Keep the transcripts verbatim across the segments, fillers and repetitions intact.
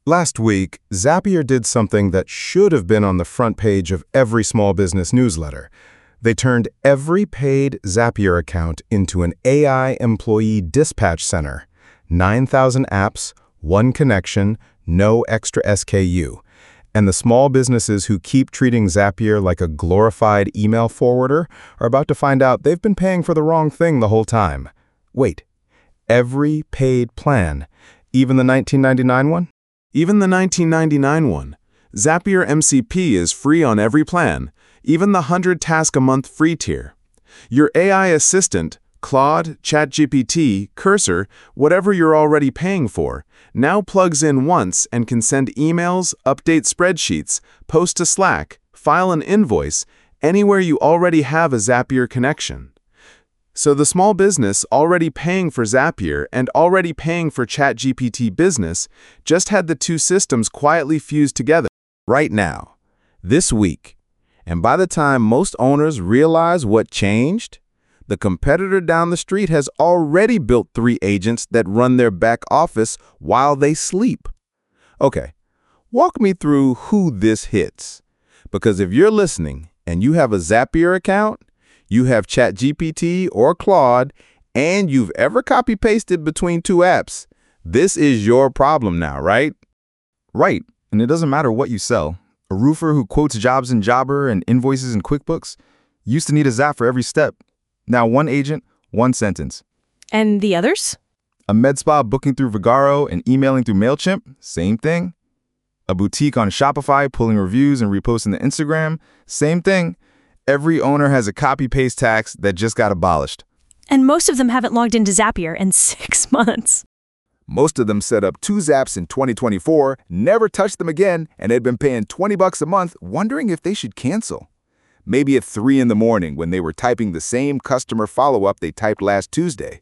Last week, Zapier did something that should have been on the front page of every small business newsletter. They turned every paid Zapier account into an A I employee dispatch center. nine thousand apps, one connection, no extra S K U. And the small businesses who keep treating Zapier like a glorified email forwarder are about to find out they've been paying for the wrong thing the whole time. Wait, every paid plan, even the nineteen ninety-nine one? Even the nineteen ninety-nine one. Zapier M C P is free on every plan, even the one hundred task a month free tier. Your A I assistant, Claude, ChatGPT, Cursor, whatever you're already paying for, now plugs in once and can send emails, update spreadsheets, post to Slack, file an invoice, anywhere you already have a Zapier connection. So the small business already paying for Zapier and already paying for ChatGPT Business just had the two systems quietly fused together. Right now, this week, and by the time most owners realize what changed, the competitor down the street has already built three agents that run their back office while they sleep. Okay, walk me through who this hits. Because if you're listening and you have a Zapier account, you have ChatGPT or Claude, and you've ever copy-pasted between two apps, this is your problem now, right? Right, and it doesn't matter what you sell. A roofer who quotes jobs in Jobber and invoices in QuickBooks used to need a Zap for every step. Now one agent, one sentence. And the others? A med spa booking through Vagaro and emailing through MailChimp, same thing. A boutique on Shopify pulling reviews and reposting to Instagram, same thing. Every owner has a copy-paste tax that just got abolished. And most of them haven't logged into Zapier in six months. Most of them set up two Zaps in twenty twenty-four, never touched them again, and had been paying twenty bucks a month, wondering if they should cancel. Maybe at three in the morning when they were typing the same customer follow-up they typed last Tuesday.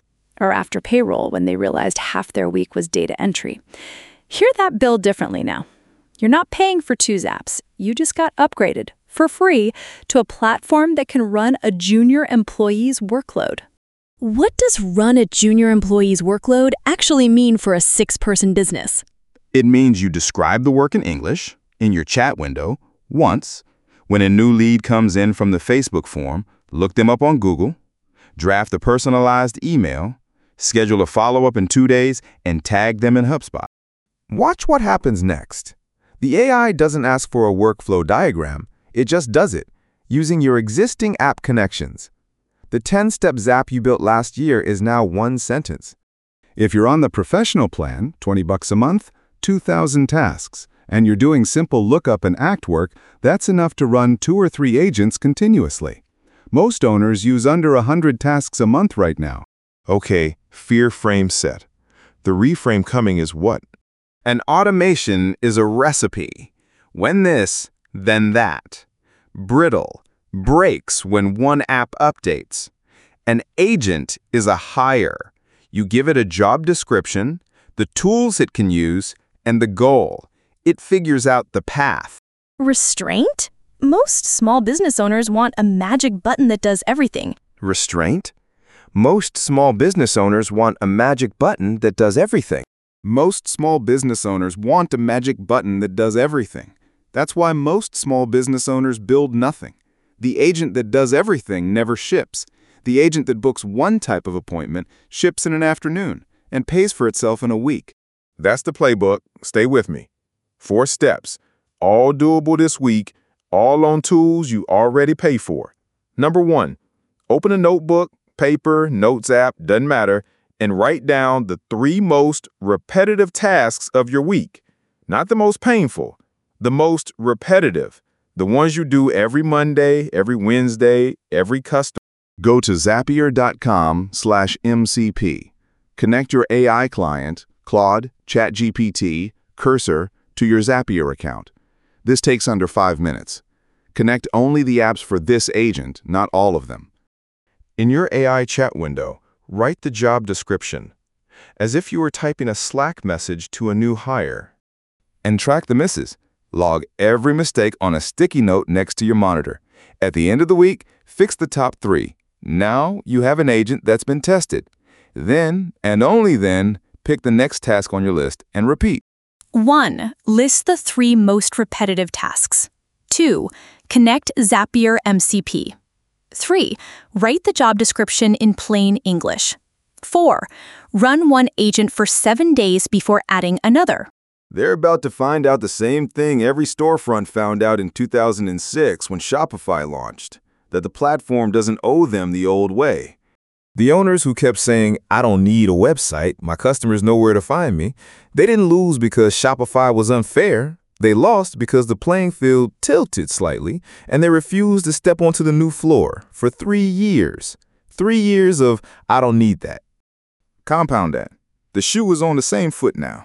Or after payroll when they realized half their week was data entry. Hear that bill differently now. You're not paying for two Zaps. You just got upgraded for free to a platform that can run a junior employee's workload. What does run a junior employee's workload actually mean for a six-person business? It means you describe the work in English, in your chat window, once. When a new lead comes in from the Facebook form, look them up on Google, draft a personalized email, schedule a follow-up in two days, and tag them in HubSpot. Watch what happens next. The A I doesn't ask for a workflow diagram. It just does it, using your existing app connections. The ten-step Zap you built last year is now one sentence. If you're on the professional plan, twenty bucks a month, two thousand tasks, and you're doing simple lookup and act work, that's enough to run two or three agents continuously. Most owners use under one hundred tasks a month right now. Okay, fear frame set. The reframe coming is what? An automation is a recipe. When this, then that. Brittle, breaks when one app updates. An agent is a hire. You give it a job description, the tools it can use, and the goal. It figures out the path. Restraint? Most small business owners want a magic button that does everything. Restraint? Most small business owners want a magic button that does everything. Most small business owners want a magic button that does everything. That's why most small business owners build nothing. The agent that does everything never ships. The agent that books one type of appointment ships in an afternoon and pays for itself in a week. That's the playbook. Stay with me. Four steps, all doable this week, all on tools you already pay for. Number one, open a notebook, paper, notes app, doesn't matter, and write down the three most repetitive tasks of your week. Not the most painful, the most repetitive, the ones you do every Monday, every Wednesday, every customer. Go to zapier.com slash MCP. Connect your A I client, Claude, ChatGPT, Cursor, to your Zapier account. This takes under five minutes. Connect only the apps for this agent, not all of them. In your A I chat window, write the job description, as if you were typing a Slack message to a new hire. And track the misses. Log every mistake on a sticky note next to your monitor. At the end of the week, fix the top three. Now you have an agent that's been tested. Then, and only then, pick the next task on your list and repeat. one. List the three most repetitive tasks. two. Connect Zapier M C P. three. Write the job description in plain English. four. Run one agent for seven days before adding another. They're about to find out the same thing every storefront found out in two thousand six when Shopify launched, that the platform doesn't owe them the old way. The owners who kept saying, I don't need a website, my customers know where to find me, they didn't lose because Shopify was unfair. They lost because the playing field tilted slightly, and they refused to step onto the new floor for three years. Three years of, I don't need that. Compound that. The shoe is on the same foot now.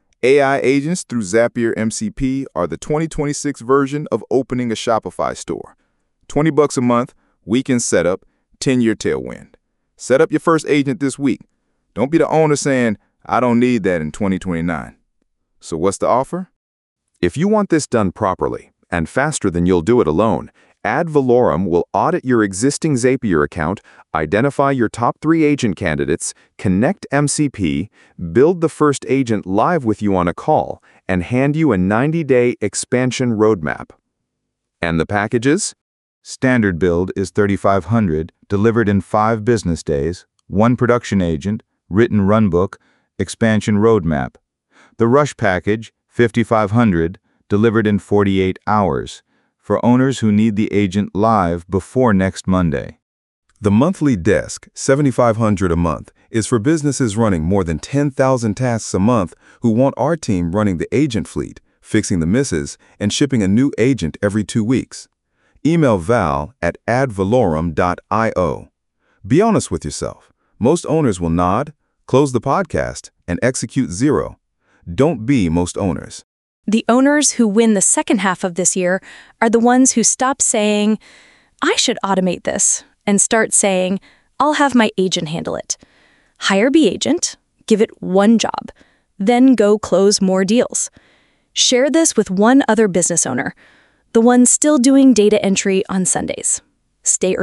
A I agents through Zapier M C P are the twenty twenty-six version of opening a Shopify store. twenty bucks a month, weekend setup, ten-year tailwind. Set up your first agent this week. Don't be the owner saying, I don't need that in twenty twenty-nine. So what's the offer? If you want this done properly, and faster than you'll do it alone, Ad Valorem will audit your existing Zapier account, identify your top three agent candidates, connect M C P, build the first agent live with you on a call, and hand you a ninety-day expansion roadmap. And the packages? Standard build is thirty-five hundred dollars, delivered in five business days, one production agent, written runbook, expansion roadmap. The Rush package, fifty-five hundred dollars, delivered in forty-eight hours, for owners who need the agent live before next Monday. The monthly desk, seventy-five hundred dollars a month, is for businesses running more than ten thousand tasks a month who want our team running the agent fleet, fixing the misses, and shipping a new agent every two weeks. Email val at ad valorem dot i o. Be honest with yourself. Most owners will nod, close the podcast, and execute zero. Don't be most owners. The owners who win the second half of this year are the ones who stop saying, I should automate this, and start saying, I'll have my agent handle it. Hire the agent, give it one job, then go close more deals. Share this with one other business owner, the one still doing data entry on Sundays. Stay